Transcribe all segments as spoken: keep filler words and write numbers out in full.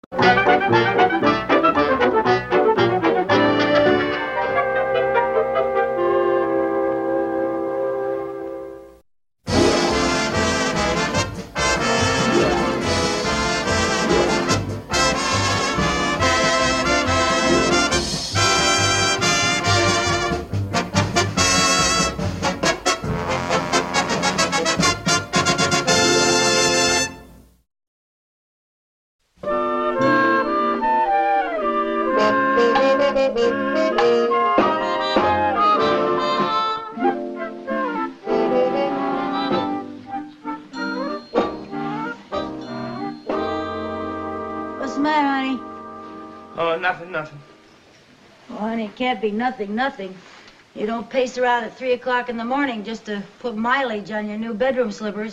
Nothing, nothing. Well, honey, it can't be nothing, nothing. You don't pace around at three o'clock in the morning just to put mileage on your new bedroom slippers.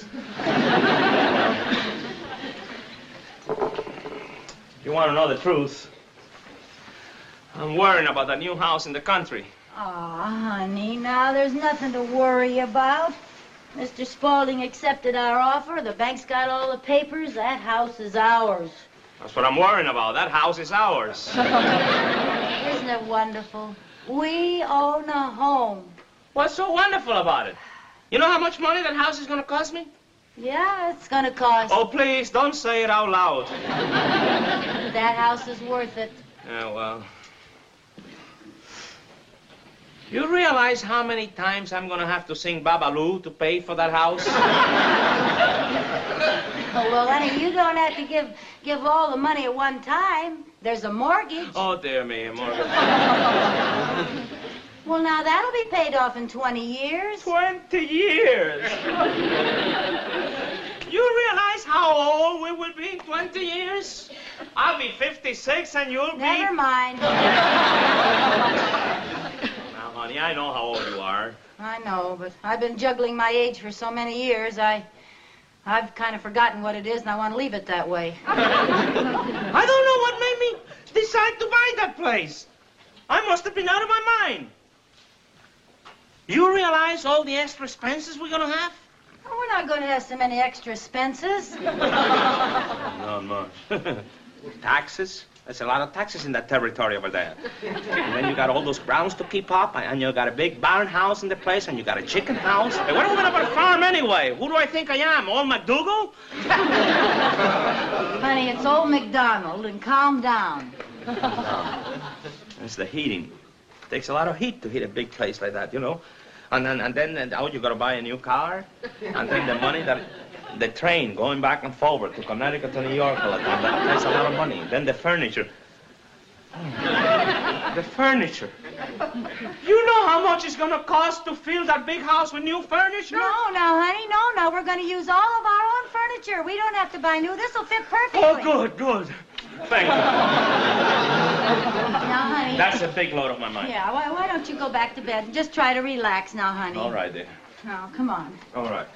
If you want to know the truth, I'm worrying about that new house in the country. Aw, honey, now there's nothing to worry about. Mister Spaulding accepted our offer. The bank's got all the papers. That house is ours. That's what I'm worrying about. That house is ours. Isn't it wonderful? We own a home. What's so wonderful about it? You know how much money that house is going to cost me? Yeah, it's going to cost. Oh, please, don't say it out loud. That house is worth it. Yeah, well. You realize how many times I'm going to have to sing Babalu to pay for that house? Oh, well, honey, you don't have to give give all the money at one time. There's a mortgage. Oh, dear me, a mortgage. Well, now, that'll be paid off in twenty years. twenty years? You realize how old we will be in twenty years? I'll be fifty-six and you'll be... Never mind. Now, honey, I know how old you are. I know, but I've been juggling my age for so many years, I... I've kind of forgotten what it is, and I want to leave it that way. I don't know what made me decide to buy that place. I must have been out of my mind. You realize all the extra expenses we're going to have? Oh, we're not going to have so many extra expenses. Not much. Taxes? There's a lot of taxes in that territory over there. And then you got all those grounds to keep up, and you got a big barn house in the place, and you got a chicken house. Hey, what are we going to put a farm anyway? Who do I think I am, old MacDougal? Honey, it's old MacDonald, and calm down. That's the heating. It takes a lot of heat to heat a big place like that, you know. And then, and then, and, oh, you got to buy a new car, and then the money that... The train going back and forward to Connecticut to New York all the time. That takes a lot of money. Then the furniture. Oh, the furniture. You know how much it's going to cost to fill that big house with new furniture? No, no, honey, no, no. We're going to use all of our own furniture. We don't have to buy new. This will fit perfectly. Oh, good, good. Thank you. Now, honey. That's a big load off my mind. Yeah, why, why don't you go back to bed and just try to relax now, honey? All right, dear. Now, come on. All right.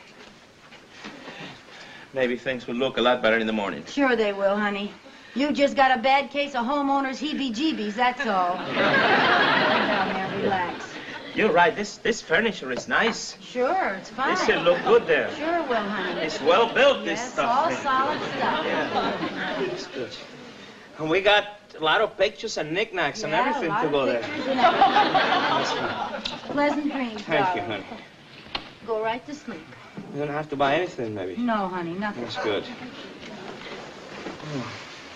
Maybe things will look a lot better in the morning. Sure they will, honey. You just got a bad case of homeowners' heebie-jeebies, that's all. Come down there, relax. You're right. This this furniture is nice. Sure, it's fine. This should look good there. Sure will, honey. It's well built, this yes, stuff. all solid stuff. Yeah. It's good. And we got a lot of pictures and knickknacks yeah, and everything a lot to go of there. Pleasant dreams, Thank darling. you, honey. Go right to sleep. You don't have to buy anything, maybe. No, honey, nothing. That's good. Oh.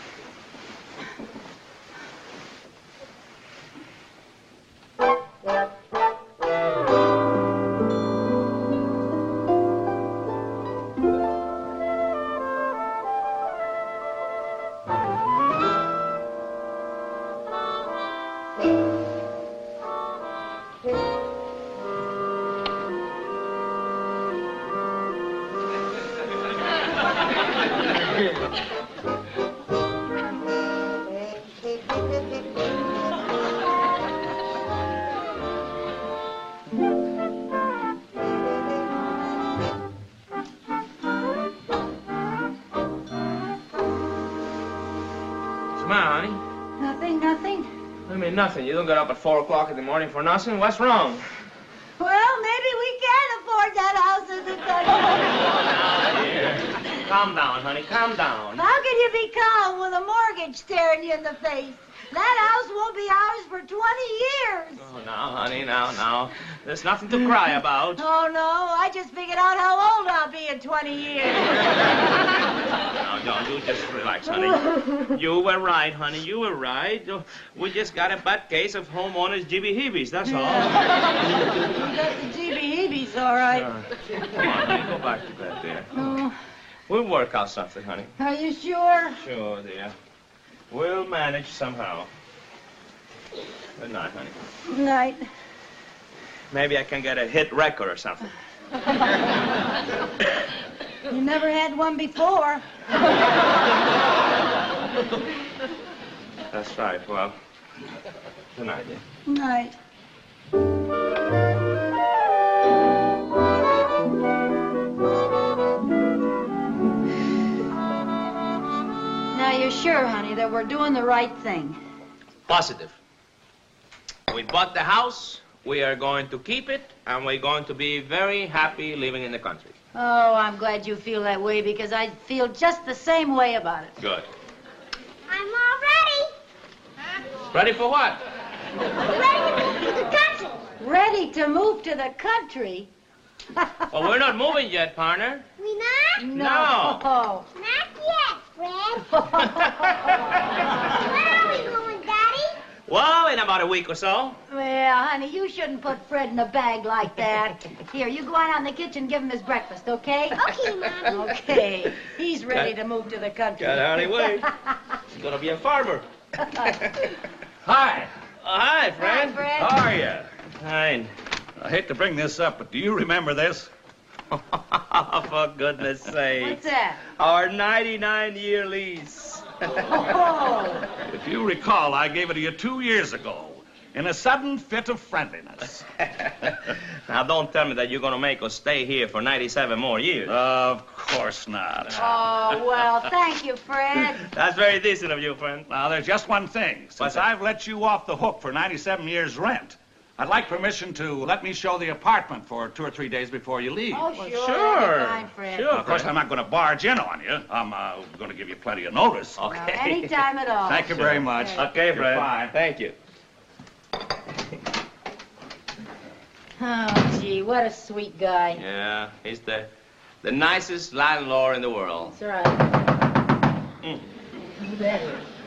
Nothing. You don't get up at four o'clock in the morning for nothing. What's wrong? Well, maybe we can afford that house in the country. calm down, honey. Calm down. How can you be calm with a mortgage staring you in the face? That house won't be ours for twenty years. Oh, now, honey, now, now. There's nothing to cry about. Oh, no. I just figured out how old I'll be in twenty years. Now, John, you just relax, honey. You were right, honey. You were right. We just got a bad case of homeowners' jibby-heebies, that's all. You got the G B heebies, all right. Uh, come on, honey. Go back to bed, dear. Oh, We'll work out something, honey. are you sure? Sure, dear. We'll manage somehow. Good night, honey. Night. Maybe I can get a hit record or something. You never had one before. That's right. Well, good night, dear. Night. Now, you're sure, honey, that we're doing the right thing? Positive. We bought the house, we are going to keep it, and we're going to be very happy living in the country. Oh, I'm glad you feel that way, because I feel just the same way about it. Good. I'm all ready. Ready for what? Ready to move to the country. Ready to move to the country? Well, we're not moving yet, partner. We not? No. No. Not yet, Fred. Where are we going, Daddy? Well, in about a week or so. Well, honey, you shouldn't put Fred in a bag like that. Here, you go on out in the kitchen and give him his breakfast, okay? Okay, Mommy. Okay. He's ready Got- to move to the country. Got out of the way. He's gonna be a farmer. Hi. Oh, hi, Fred. Hi, Fred. How are you? Fine. I hate to bring this up, but do you remember this? For goodness sake. What's that? Our ninety-nine year lease. Oh. If you recall, I gave it to you two years ago in a sudden fit of friendliness. Now, don't tell me that you're going to make us stay here for ninety-seven more years. Of course not. Oh, well, thank you, Fred. That's very decent of you, friend. Now, there's just one thing. What's Since that? I've let you off the hook for ninety-seven years' rent, I'd like permission to let me show the apartment for two or three days before you leave. Oh, sure. Sure. Anytime, Fred. Sure. Of course, I'm not going to barge in on you. I'm uh, going to give you plenty of notice. Well, Okay. anytime at all. Thank you very much. Okay, Fred. Goodbye. Thank you. Oh, gee, what a sweet guy. Yeah, he's the the nicest landlord in the world. That's right. Mm. You bet.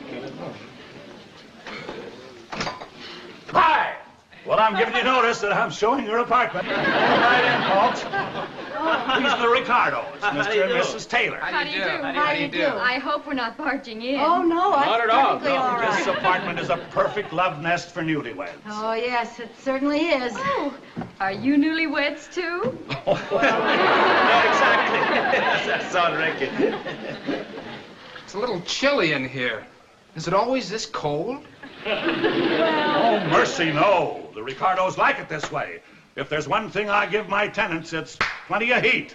Hi! Well, I'm giving you notice that I'm showing your apartment. Come right in, folks. These are the Ricardos, How do Mister you and do? Missus Taylor. How do you do? How do you do? I hope we're not barging in. Oh, no, Not that's at all, perfectly no. all This right. apartment is a perfect love nest for newlyweds. Oh, yes, it certainly is. Oh, are you newlyweds too? Yeah, exactly. That's all, Ricky. It's a little chilly in here. Is it always this cold? Oh, mercy, no. The Ricardos like it this way. If there's one thing I give my tenants, it's plenty of heat.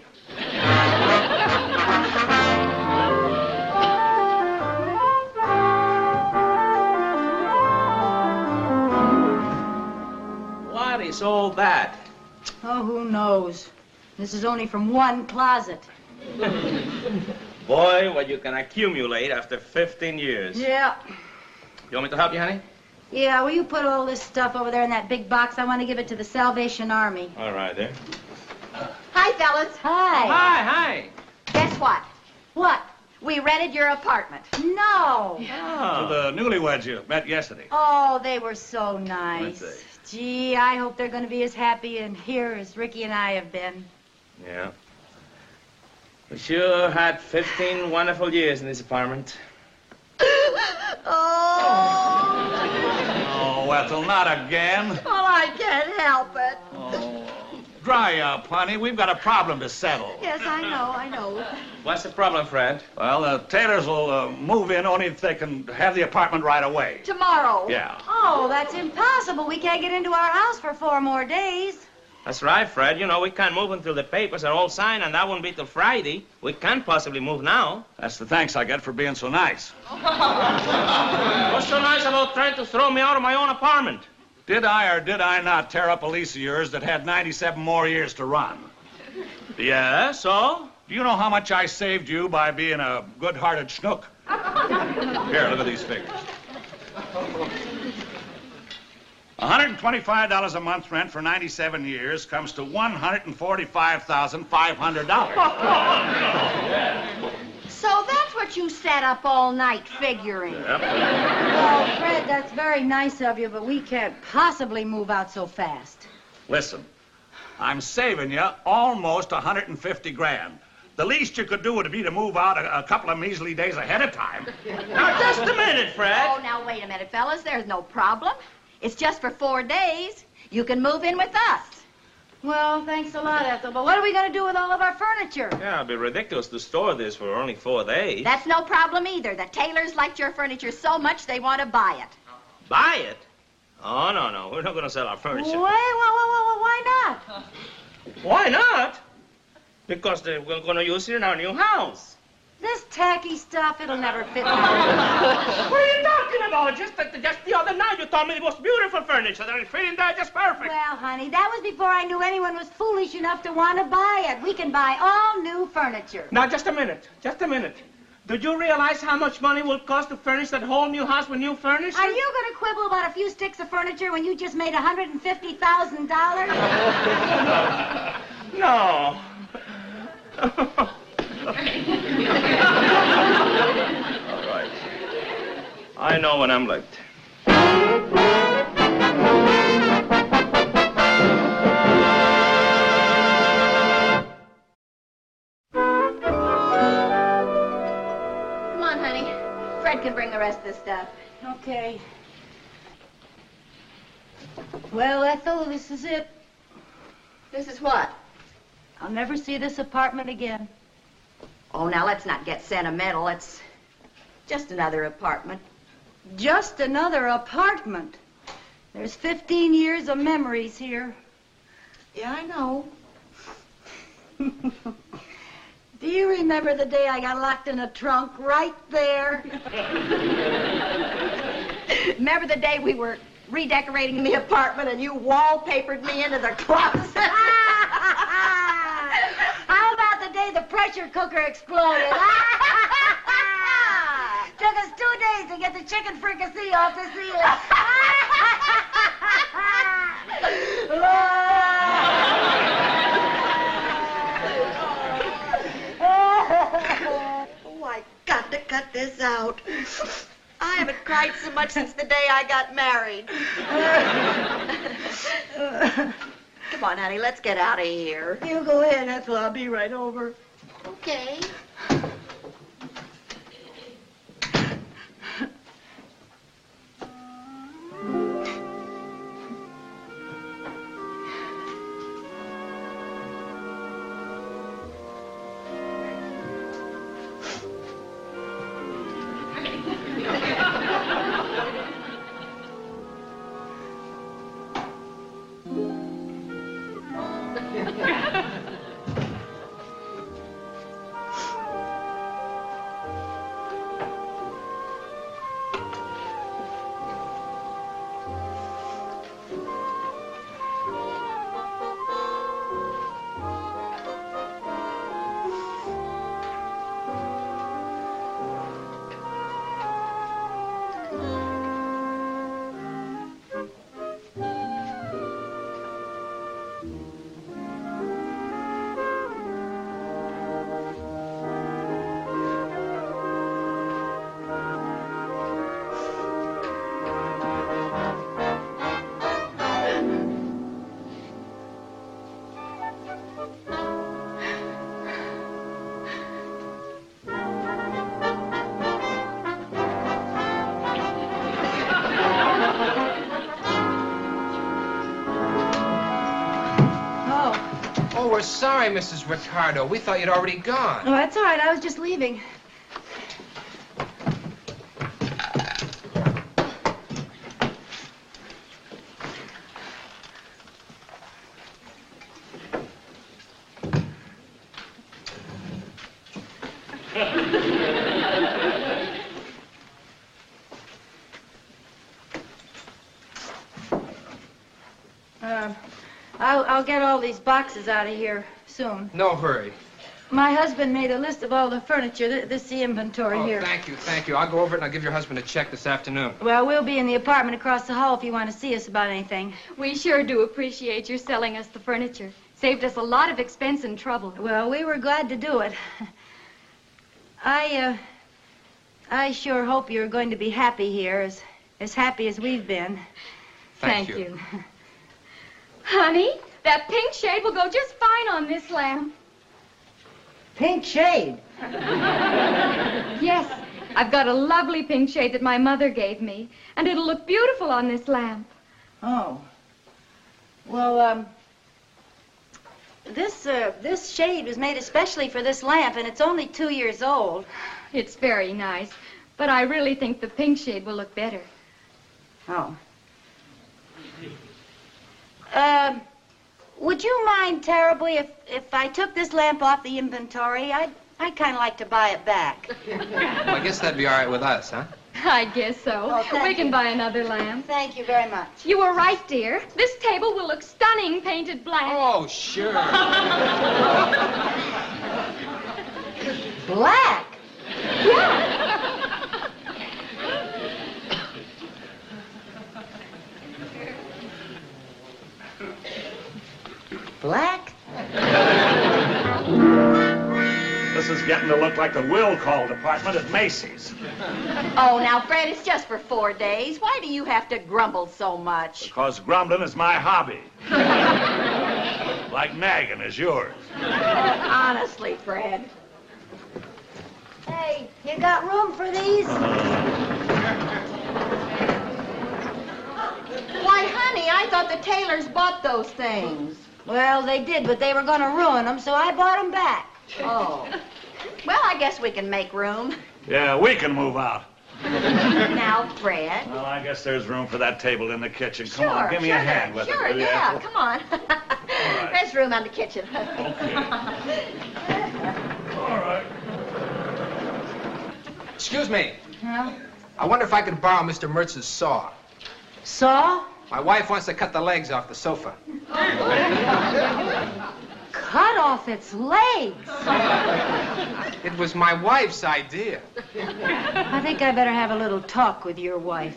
What is all that? Oh, who knows? This is only from one closet. Boy, what you can accumulate after fifteen years. Yeah. You want me to help you, honey? Yeah, will you put all this stuff over there in that big box? I want to give it to the Salvation Army. All right, there. Hi, fellas. Hi. Hi, hi. Guess what? What? We rented your apartment. No. To Oh. the newlyweds you met yesterday. Oh, they were so nice. That's it. Gee, I hope they're going to be as happy in here as Ricky and I have been. Yeah. We sure had fifteen wonderful years in this apartment. Oh, Oh, Ethel, not again. well, I can't help it. Oh. Dry up, honey. We've got a problem to settle. Yes, I know, I know. What's the problem, Fred? Well, the Taylors will uh, move in only if they can have the apartment right away. Tomorrow. Yeah. Oh, that's impossible. We can't get into our house for four more days. That's right, Fred. You know, we can't move until the papers are all signed, and that won't be till Friday. We can't possibly move now. That's the thanks I get for being so nice. What's so nice about trying to throw me out of my own apartment? Did I or did I not tear up a lease of yours that had ninety-seven more years to run? Yeah, so? Do you know how much I saved you by being a good-hearted schnook? Here, look at these figures. one hundred twenty-five dollars a month rent for ninety-seven years comes to one hundred forty-five thousand five hundred dollars. So that's what you sat up all night figuring. Yep. Well, Fred, that's very nice of you, but we can't possibly move out so fast. Listen, I'm saving you almost one hundred fifty grand. The least you could do would be to move out a, a couple of measly days ahead of time. Now, just a minute, Fred. Oh, now wait a minute, fellas. There's no problem. It's just for four days. You can move in with us. Well, thanks a lot, Ethel, but what are we going to do with all of our furniture? Yeah, it'd be ridiculous to store this for only four days. That's no problem either. The Taylors liked your furniture so much they want to buy it. Buy it? Oh, no, no. We're not going to sell our furniture. Why, why, why, why not? Why not? Because they, we're going to use it in our new house. This tacky stuff, it'll never fit. What are you talking about? Just, just the other night you told me it was beautiful furniture. That it fit in there just perfect. Well, honey, that was before I knew anyone was foolish enough to want to buy it. We can buy all new furniture. Now, just a minute. Just a minute. Did you realize how much money will cost to furnish that whole new house with new furniture? Are you going to quibble about a few sticks of furniture when you just made one hundred fifty thousand dollars? No. All right. I know when I'm late. Come on, honey. Fred can bring the rest of the stuff. Okay. Well, Ethel, this is it. This is what? I'll never see this apartment again. Oh, now let's not get sentimental. It's just another apartment. Just another apartment. There's fifteen years of memories here. Yeah, I know. Do you remember the day I got locked in a trunk right there? Remember the day we were redecorating the apartment and you wallpapered me into the closet? How about the day the pressure cooker exploded? Took us two days to get the chicken fricassee off the ceiling. Oh, I got to cut this out. I haven't cried so much since the day I got married. Come on, honey, let's get out of here. You go in, Ethel. I'll be right over. Okay. Oh, we're sorry, Missus Ricardo. We thought you'd already gone. Oh, that's all right. I was just leaving. Uh, I'll, I'll get all these boxes out of here soon. No hurry. My husband made a list of all the furniture. Th- This is the inventory Oh, here. thank you, thank you. I'll go over it and I'll give your husband a check this afternoon. Well, we'll be in the apartment across the hall if you want to see us about anything. We sure do appreciate your selling us the furniture. Saved us a lot of expense and trouble. Well, we were glad to do it. I, uh, I sure hope you're going to be happy here, as, as happy as we've been. Thank you. Honey, that pink shade will go just fine on this lamp. Pink shade. Yes, I've got a lovely pink shade that my mother gave me, and it'll look beautiful on this lamp. Oh. Well, um, this, uh, this shade was made especially for this lamp, and it's only two years old. It's very nice, but I really think the pink shade will look better. Oh. Um, would you mind terribly if, if I took this lamp off the inventory? I'd, I'd kind of like to buy it back. Well, I guess that'd be all right with us, huh? I guess so. Oh, thank we can you. buy another lamp. Thank you very much. You were right, dear. This table will look stunning painted black. Oh, sure. Black? Yeah. Black? This is getting to look like the will call department at Macy's. Oh, now, Fred, it's just for four days. Why do you have to grumble so much? Because grumbling is my hobby. Like nagging is yours. Honestly, Fred. Hey, you got room for these? Why, honey, I thought the tailors bought those things. Well, they did, but they were going to ruin them, so I bought them back. Oh. Well, I guess we can make room. Yeah, we can move out. Now, Fred. Well, I guess there's room for that table in the kitchen. Come Sure, on, give me sure a hand there. with Sure, it. will ya? yeah, come on. right. There's room on the kitchen. Okay. All right. Excuse me. Huh? I wonder if I could borrow Mister Mertz's saw. Saw? My wife wants to cut the legs off the sofa. Cut off its legs. It was my wife's idea. I think I better have a little talk with your wife.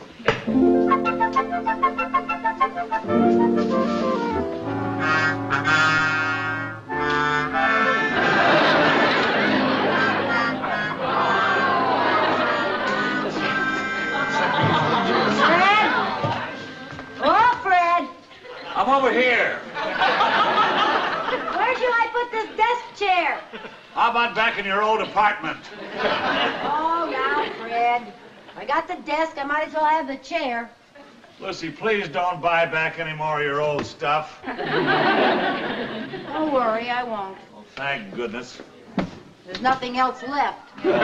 Fred? Oh, Fred. I'm over here. Where'd you I put this desk chair? How about back in your old apartment? Oh, now, Fred. I got the desk. I might as well have the chair. Lucy, please don't buy back any more of your old stuff. Don't worry, I won't. Well, thank goodness. There's nothing else left.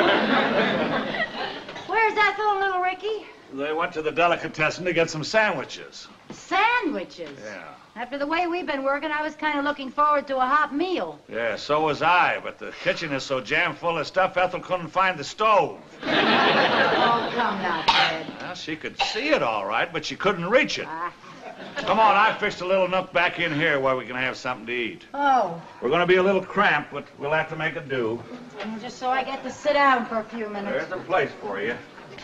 Where's Ethel and little Ricky? They went to the delicatessen to get some sandwiches. Sandwiches. Yeah. After the way we've been working, I was kind of looking forward to a hot meal. Yeah, so was I, but the kitchen is so jam full of stuff, Ethel couldn't find the stove. Oh, come now, Fred. Well, she could see it all right, but she couldn't reach it. Ah. Come on, I fixed a little nook back in here where we can have something to eat. Oh, We're going to be a little cramped, but we'll have to make it do. just so I get to sit down for a few minutes. There's a place for you.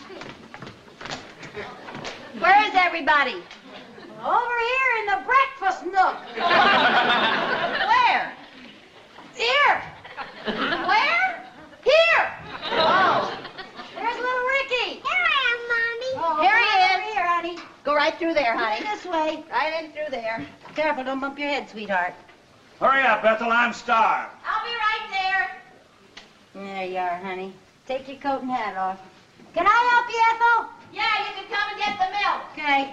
Where is everybody? Over here in the breakfast nook. Where? Here. Where? Here. Oh. There's little Ricky. Here I am, Mommy. Oh, Here he come is. over here, honey. Go right through there, honey. This way. Right in through there. Careful, don't bump your head, sweetheart. Hurry up, Ethel, I'm starved. I'll be right there. There you are, honey. Take your coat and hat off. Can I help you, Ethel? Yeah, you can come and get the milk. Okay.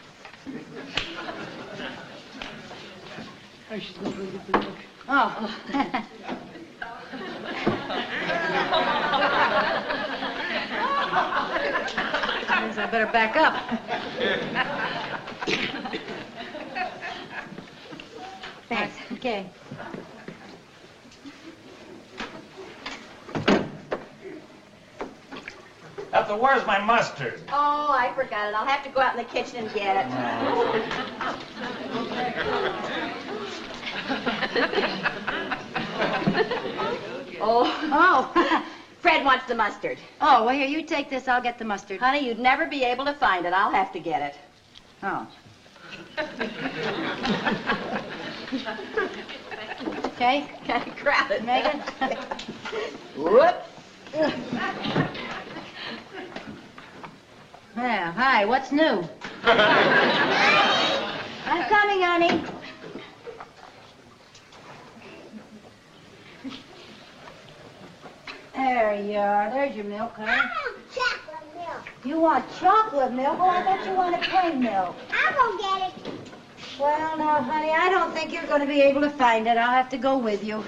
Oh. Guess I better back up. Thanks. Okay. Ethel, where's my mustard? Oh, I forgot it. I'll have to go out in the kitchen and get it. Oh. Oh. Fred wants the mustard. Oh, well, here, you take this. I'll get the mustard. Honey, you'd never be able to find it. I'll have to get it. Oh. Okay. Okay, grab it. Megan. Whoops. Yeah, hi, what's new? I'm coming, honey. There you are. There's your milk, honey. I want chocolate milk. You want chocolate milk? Oh, I thought you wanted plain milk. I'm gonna get it. Well, now, honey, I don't think you're going to be able to find it. I'll have to go with you.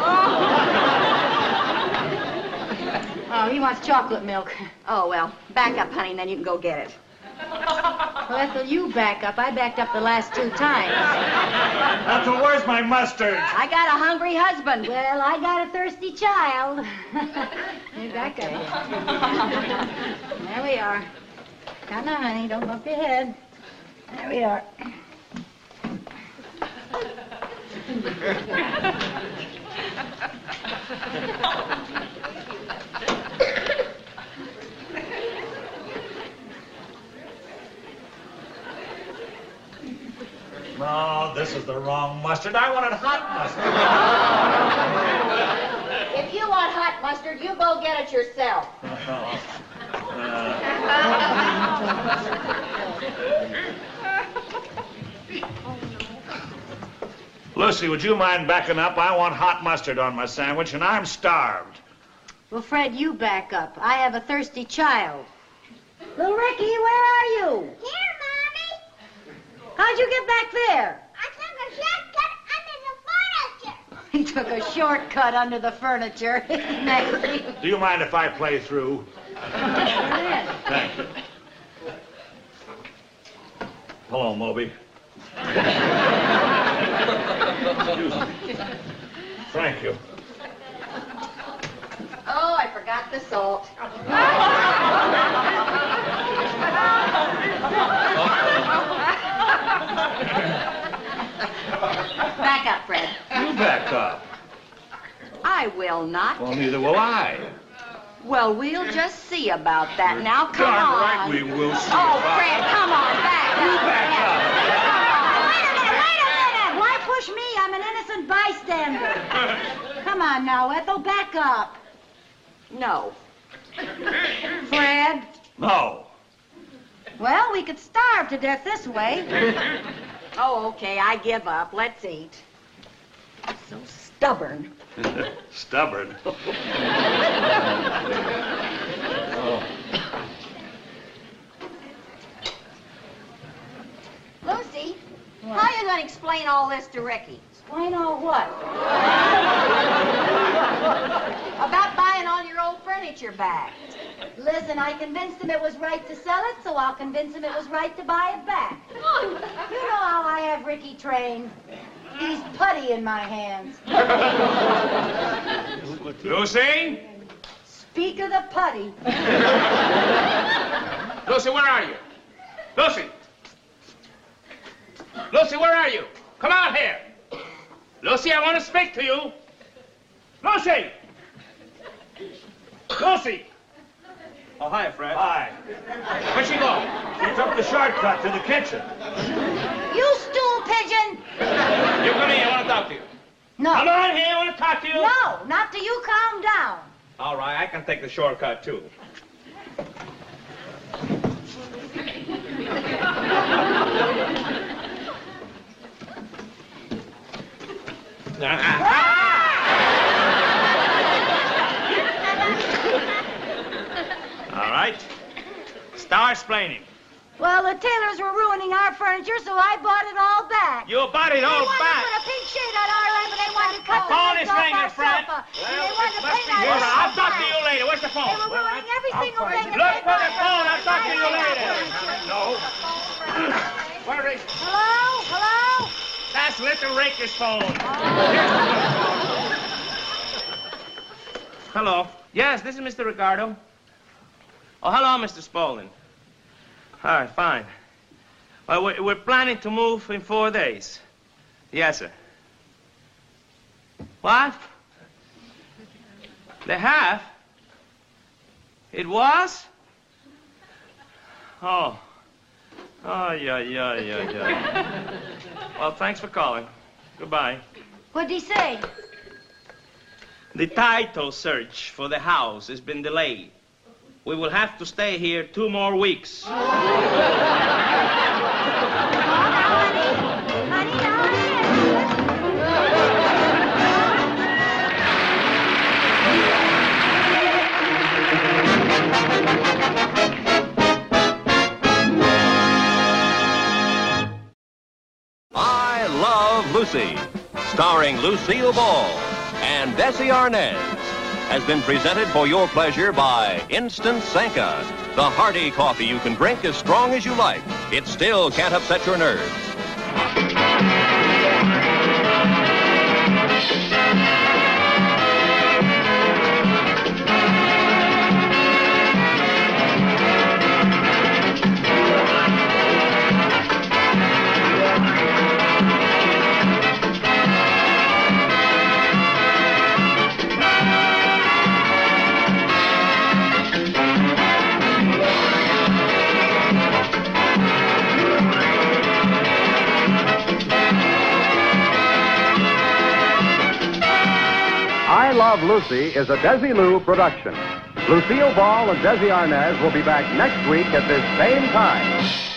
Oh, he wants chocolate milk. Oh, well, back up, honey, and then you can go get it. Well, Ethel, you back up. I backed up the last two times. Ethel, where's my mustard? I got a hungry husband. Well, I got a thirsty child. Hey, back up. There we are. Come on, honey. Don't bump your head. There we are. No, this is the wrong mustard. I wanted hot mustard. If you want hot mustard, you go get it yourself. Lucy, would you mind backing up? I want hot mustard on my sandwich, and I'm starved. Well, Fred, you back up. I have a thirsty child. Little Ricky, where are you? Here, Mommy. How'd you get back there? I took a shortcut under the furniture. He took a shortcut under the furniture. Nasty. Do you mind if I play through? Thank you. Hello, Moby. Excuse me. Thank you. Oh, I forgot the salt. Back up, Fred. You back up. I will not. Well, neither will I. Well, we'll just see about that. Now, come Darn on. right we will see Oh, about Fred, come on, back up. You back up. Wait a minute, wait a minute. Why push me? I'm an innocent bystander. Come on now, Ethel, back up. No. Fred? No. Well, we could starve to death this way. Oh, okay, I give up. Let's eat. So stubborn. Stubborn. Oh. Lucy, how are you going to explain all this to Ricky? Why know what? About buying all your old furniture back. Listen, I convinced him it was right to sell it, so I'll convince him it was right to buy it back. You know how I have Ricky trained. He's putty in my hands. Lucy? Speak of the putty. Lucy, where are you? Lucy! Lucy, where are you? Come out here. Lucy, I want to speak to you. Lucy! Lucy! Oh, hi, Fred. Hi. Where'd she go? She took the shortcut to the kitchen. You stool pigeon! You come here, I want to talk to you. No. Come on here, I want to talk to you. No, not till you calm down. All right, I can take the shortcut, too. All right. Start explaining. Well, the tailors were ruining our furniture, so I bought it all back. You bought it They all wanted back. to put a pink shade on our lamp, and they wanted to cut the phone legs is off ringing, our Fred. sofa. And they wanted to Must paint be our here. sofa I'll talk to black. you later. Where's the They phone? were ruining every single thing. that Look they for the bought. phone. I'll talk to you I hate later. our furniture. No. Where is... Hello? Hello? That's Little Raker's phone. Hello. Yes, this is Mister Ricardo. Oh, hello, Mister Spaulding. All right, fine. Well, we're, we're planning to move in four days. Yes, sir. What? The half? It was? Oh. Oh, yeah, yeah, yeah, yeah. Well, thanks for calling. Goodbye. What'd he say? The title search for the house has been delayed. We will have to stay here two more weeks. I Love Lucy, starring Lucille Ball and Desi Arnaz, has been presented for your pleasure by Instant Sanka, the hearty coffee you can drink as strong as you like. It still can't upset your nerves. I Love Lucy is a Desilu production. Lucille Ball and Desi Arnaz will be back next week at this same time.